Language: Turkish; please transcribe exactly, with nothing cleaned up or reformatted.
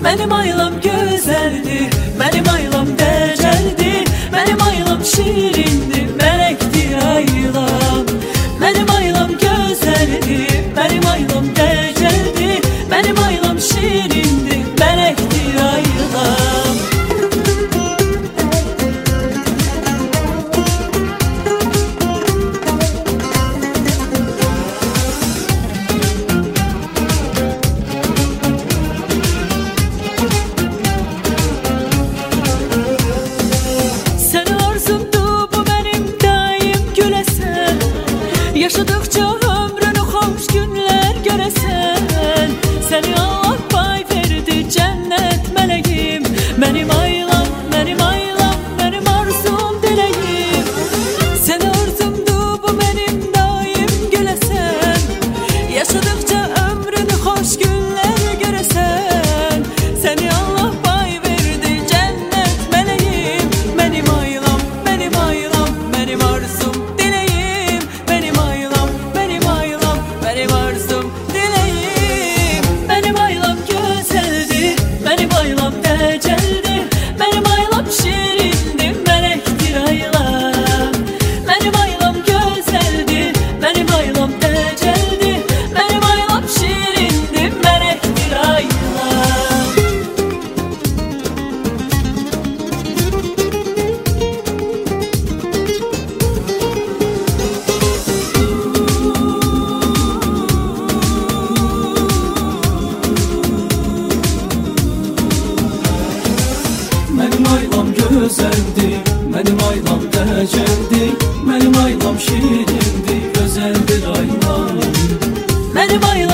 Mənim aylam gözəldir, mənim aylam dəcəldir, mənim aylam şirindir, mələkdir aylam. Mənim aylam gözəldir, mənim aylam dəcəldir, mənim aylam şirindir, mələkdir aylam. Yaşadıkça ömrünü hoş günler göresen, seni Allah pay verdi cennet meleğim. Benim aylam, benim aylam, benim arzum dileğim. Sen arzumdu bu benim daim gülesen. Yaşadıkça ömrünü hoş günler göresen, seni Allah pay verdi cennet meleğim. Benim aylam, benim aylam, benim arzum dileğim. Benim aylam, benim aylam, benim arzum dileğim. Benim aylam güzeldir, benim aylam dəcəldir, benim aylam şirindir, mələkdir aylam. Benim aylam güzeldir, benim aylam dəcəldir, benim aylam şirindir, mələkdir aylam. Mənim aylam gözəldir, mənim aylam dəcəldir, mənim aylam şirindir, gözəldir aylam. Mənim aylam